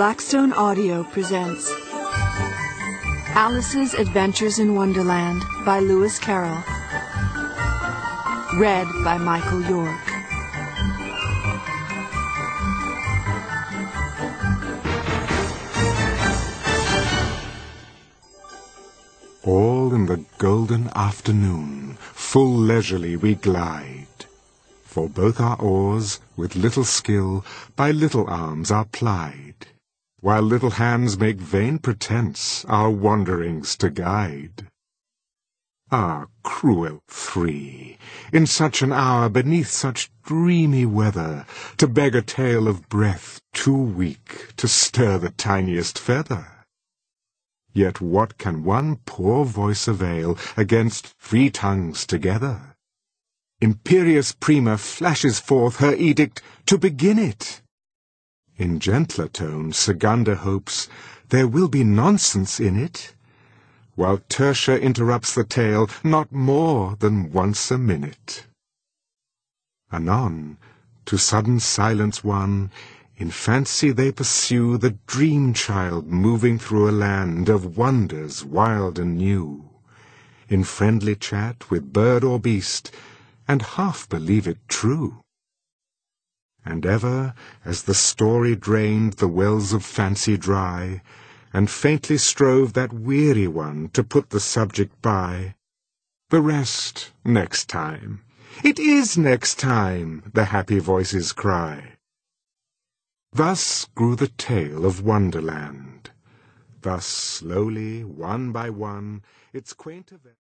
Blackstone Audio presents Alice's Adventures in Wonderland by Lewis Carroll. Read by Michael York. All in the golden afternoon, full leisurely we glide, for both our oars, with little skill, by little arms are plied, while little hands make vain pretence our wanderings to guide. Ah, cruel Three, in such an hour, beneath such dreamy weather, to beg a tale of breath too weak to stir the tiniest feather! Yet what can one poor voice avail against 3 tongues together? Imperious Prima flashes forth her edict to begin it. In gentler tone Secunda hopes there will be nonsense in it, while Tertia interrupts the tale not more than once a minute. Anon, to sudden silence won, in fancy they pursue the dream child moving through a land of wonders wild and new, in friendly chat with bird or beast, and half believe it true. And ever, as the story drained the wells of fancy dry, and faintly strove that weary one to put the subject by, the rest next time, it is next time, the happy voices cry. Thus grew the tale of Wonderland. Thus slowly, one by one, its quaint events